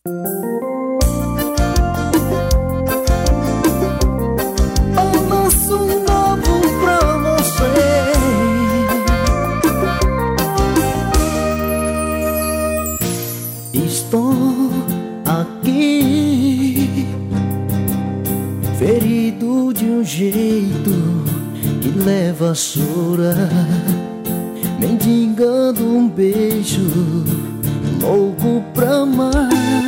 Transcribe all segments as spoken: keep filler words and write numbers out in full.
ferido de um jeito que leva a chorar, mendigando um beijo, louco pra amar.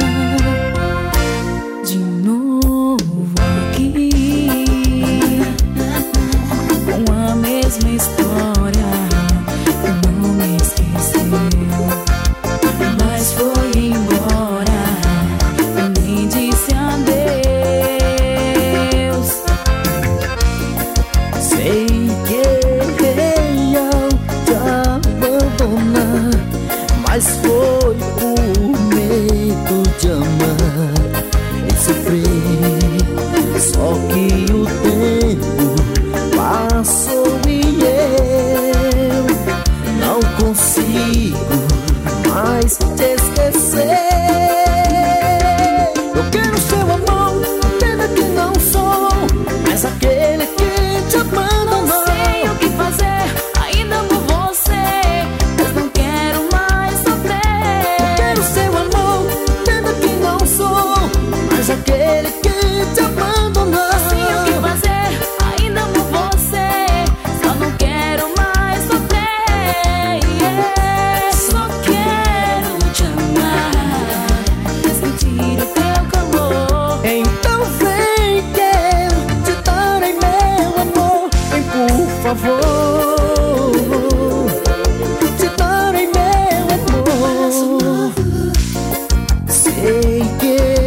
De novo aqui, com a mesma história, não me esqueceu, mas foi embora, nem disse adeus. Sei que errei ao te abandonar, mas foi por medo de amar e sofrer. Só que o tempo passou e eu não consigo mais te esquecer. Eu quero seu amor, pena que não sou mais aquele que te abandonou. Não sei o que fazer, ainda amo você, mas não quero mais sofrer. Eu quero seu amor, pena que não sou mais aquele que te abandonou. Não sei o que fazer, ainda amo você, só não quero mais sofrer. Yeah. Só quero te amar, sentir o teu calor. Então vem que eu te darei meu amor. Vem por favor, te darei meu amor. Sei que